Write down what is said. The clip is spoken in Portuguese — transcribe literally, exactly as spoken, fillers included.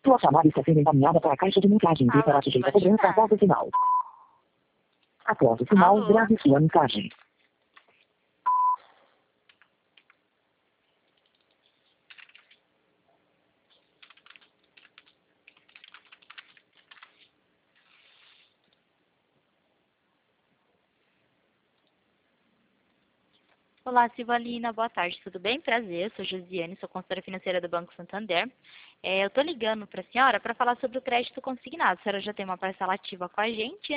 Sua chamada está sendo encaminhada para a caixa de mensagem e será sujeita a cobrança após o sinal. Após o sinal, Alô? grave sua mensagem. Olá, Silvalina, boa tarde, tudo bem? Prazer, eu sou Josiane, sou consultora financeira do Banco Santander. É, eu estou ligando para a senhora para falar sobre o crédito consignado. A senhora já tem uma parcela ativa com a gente,